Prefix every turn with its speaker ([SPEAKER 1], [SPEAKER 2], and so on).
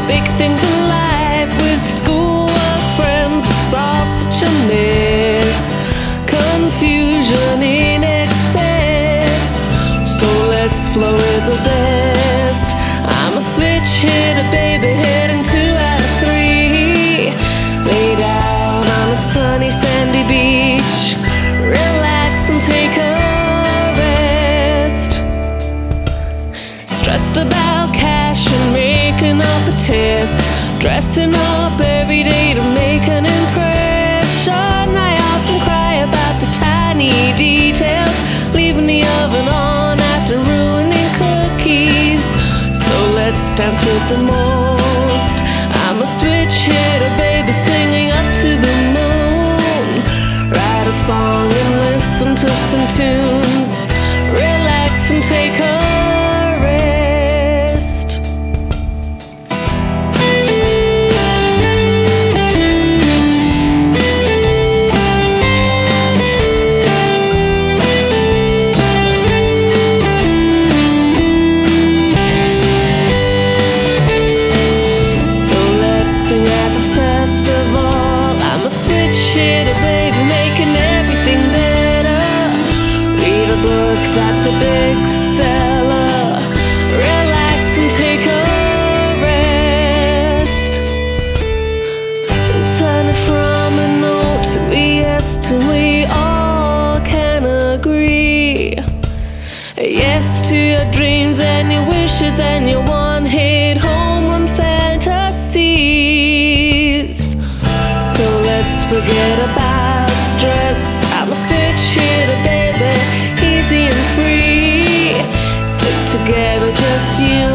[SPEAKER 1] big things in life with schoolwork, friends, it's all such a mess. Confusion in excess, so let's flow with the best. I'm a switch hitter, baby, heading 2 out of 3. Laid out on a sunny sandy beach, relax and take a rest. Stressed about cash and making up a test, dressing up every day to make an impression. I often cry about the tiny details, leaving the oven on after ruining cookies. So let's dance with the most. I'm a switch hitter, baby, singing up to the moon. Write a song and listen to some tunes, relax and take a rest. So let's sing at the festival. I'm a switch hitter, baby, making everything better. Read a book that's a big seller, relax and take a rest. Turn it from a no to a yes till we all can agree. Yes to your dreams and your wishes and your one-hit home run fantasies. So let's forget about stress. I'm a switch hitter, baby, easy and free. Sit together, just you